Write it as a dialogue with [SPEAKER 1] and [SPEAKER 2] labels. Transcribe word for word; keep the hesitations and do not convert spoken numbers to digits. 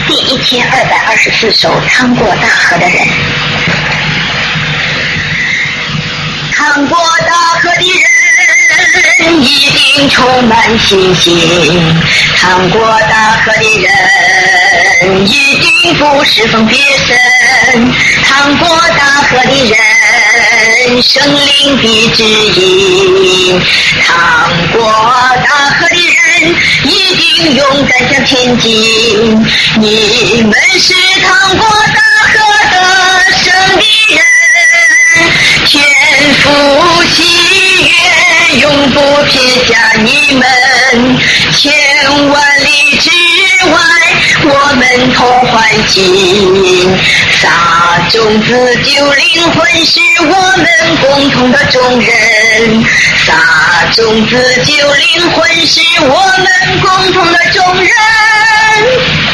[SPEAKER 1] 第一千二百二十四首《趟过大河的人》。趟过大河的人一定充满信心，趟过大河的人一定不是风别神，趟过大河的人生灵的指引，趟过大河的人一定勇敢向前进。你们是趟过大河的生的人，天父喜悦永不撇下你们，千万里之外我们同欢喜，撒种子救灵魂是我们共同的重任，撒种子救灵魂是我们共同的重任。